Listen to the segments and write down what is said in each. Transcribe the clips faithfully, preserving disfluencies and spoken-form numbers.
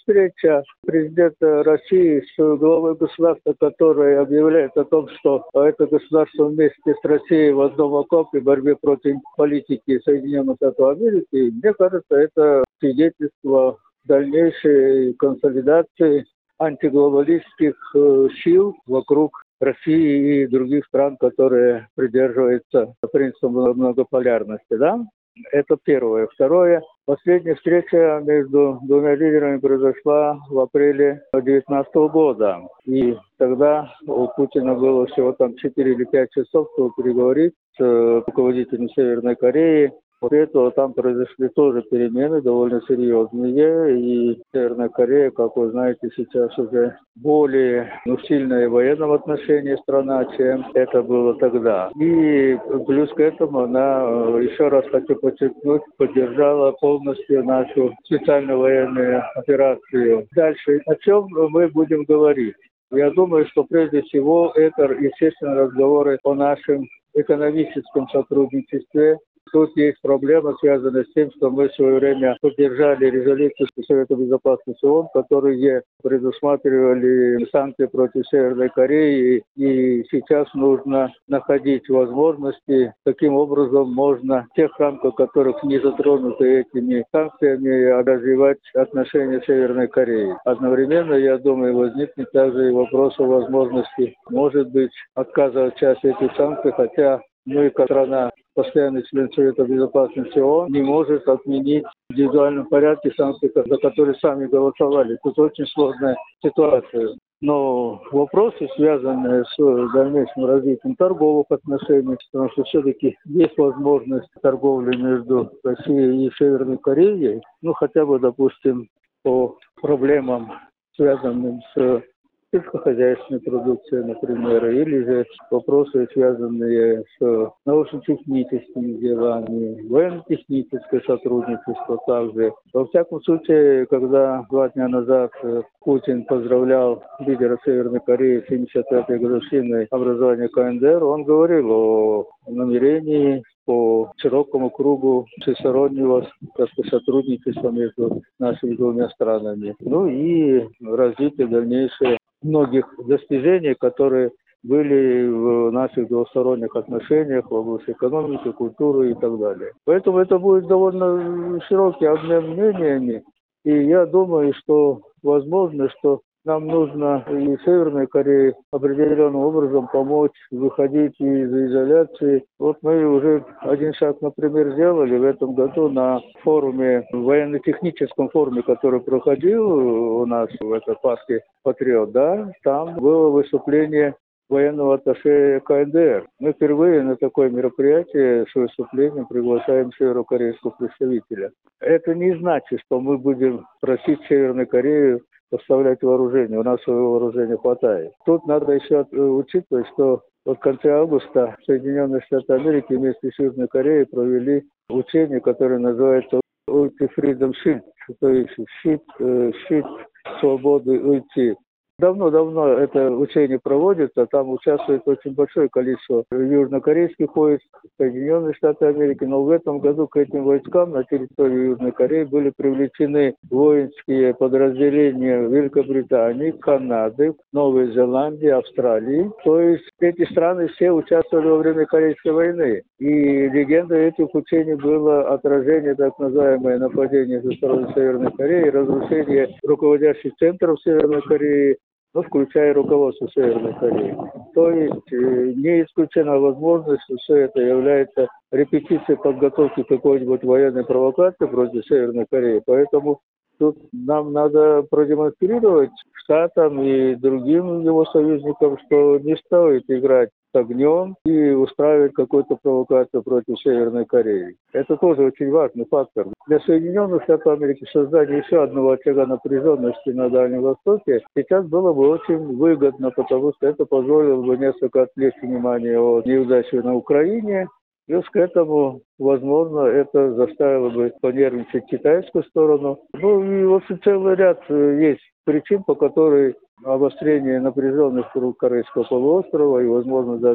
встреча президента России с главой государства, которое объявляет о том, что это государство вместе с Россией в одном окопе в борьбе против политики Соединенных Штатов Америки, мне кажется, это свидетельство дальнейшей консолидации антиглобалистских э, сил вокруг России и других стран, которые придерживаются принципа многополярности, да? Это первое. Второе. Последняя встреча между двумя лидерами произошла в апреле две тысячи девятнадцатого года. И тогда у Путина было всего там четыре или пять часов, чтобы переговорить с руководителем Северной Кореи. После этого там произошли тоже перемены довольно серьезные. И Северная Корея, как вы знаете, сейчас уже более ну, сильная в военном отношении страна, чем это было тогда. И плюс к этому она, еще раз хочу подчеркнуть, поддержала полностью нашу специальную военную операцию. Дальше, о чем мы будем говорить? Я думаю, что прежде всего это, естественно, разговоры о нашем экономическом сотрудничестве. Тут есть проблема, связанная с тем, что мы в свое время поддержали резолюцию Совета Безопасности ООН, которые предусматривали санкции против Северной Кореи. И сейчас нужно находить возможности, каким образом можно в тех рамках, которых не затронуты этими санкциями, развивать отношения с Северной Кореей. Одновременно, я думаю, возникнет также и вопрос о возможности, может быть, отказа от части этих санкций, хотя мы, как страна, постоянный член Совета Безопасности ООН, не может отменить в индивидуальном порядке санкции, за которые сами голосовали. Тут очень сложная ситуация. Но вопросы, связанные с дальнейшим развитием торговых отношений, потому что все-таки есть возможность торговли между Россией и Северной Кореей, ну хотя бы, допустим, по проблемам, связанным с сельскохозяйственной продукции, например, или же вопросы, связанные с научно-техническими делами, военно-техническое сотрудничество также. Во всяком случае, когда два дня назад Путин поздравлял лидера Северной Кореи с семьдесят пятой годовщиной образования КНДР, он говорил о намерении по широкому кругу всестороннего сотрудничества между нашими двумя странами. Ну и развитие дальнейшее многих достижений, которые были в наших двусторонних отношениях в области экономики, культуры и так далее. Поэтому это будет довольно широкий обмен мнениями. И я думаю, что возможно, что нам нужно и Северной Корее определенным образом помочь выходить из изоляции. Вот мы уже один шаг, например, сделали в этом году на форуме, военно-техническом форуме, который проходил у нас в этой парке «Патриот», да, там было выступление военного атташе КНДР. Мы впервые на такое мероприятие с выступлением приглашаем северокорейского представителя. Это не значит, что мы будем просить Северную Корею поставлять вооружение. У нас своего вооружения хватает. Тут надо еще учитывать, что в конце августа Соединенные Штаты Америки вместе с Южной Кореей провели учение, которое называется Ulti Freedom Shield, то есть щит, щит свободы уйти. Давно-давно это учение проводится, там участвует очень большое количество южнокорейских войск, Соединенных Штатов Америки, но в этом году к этим войскам на территории Южной Кореи были привлечены воинские подразделения Великобритании, Канады, Новой Зеландии, Австралии. То есть эти страны все участвовали во время Корейской войны. И легендой этих учений было отражение так называемое нападение со стороны Северной Кореи, разрушение руководящих центров Северной Кореи, ну, включая руководство Северной Кореи. То есть э, не исключена возможность, что все это является репетицией подготовки какой-нибудь военной провокации против Северной Кореи. Поэтому тут нам надо продемонстрировать Штатам и другим его союзникам, что не стоит играть с огнем и устраивать какую-то провокацию против Северной Кореи. Это тоже очень важный фактор. Для Соединенных Штатов Америки создание еще одного очага напряженности на Дальнем Востоке сейчас было бы очень выгодно, потому что это позволило бы несколько отвлечь внимание от неудачи на Украине. Плюс к этому, возможно, это заставило бы понервничать китайскую сторону. Ну и, в общем, целый ряд есть причин, по которой обострение напряженности вокруг Корейского полуострова и, возможно, даже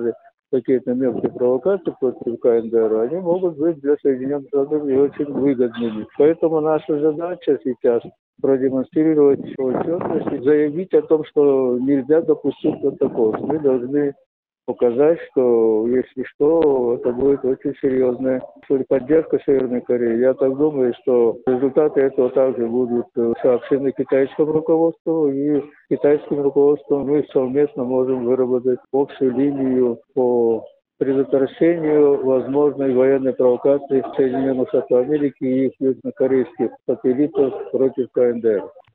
какие-то мелкие провокации против КНДР, они могут быть для Соединенных Штатов и очень выгодными. Поэтому наша задача сейчас продемонстрировать отчетность и заявить о том, что нельзя допустить вот такого. Мы должны показать, что если что, это будет очень серьезная поддержка Северной Кореи. Я так думаю, что результаты этого также будут сообщены китайскому руководству, и китайским руководством мы совместно можем выработать общую линию по предотвращению возможной военной провокации Соединенных Штатов Америки и их южнокорейских сателлитов против КНДР.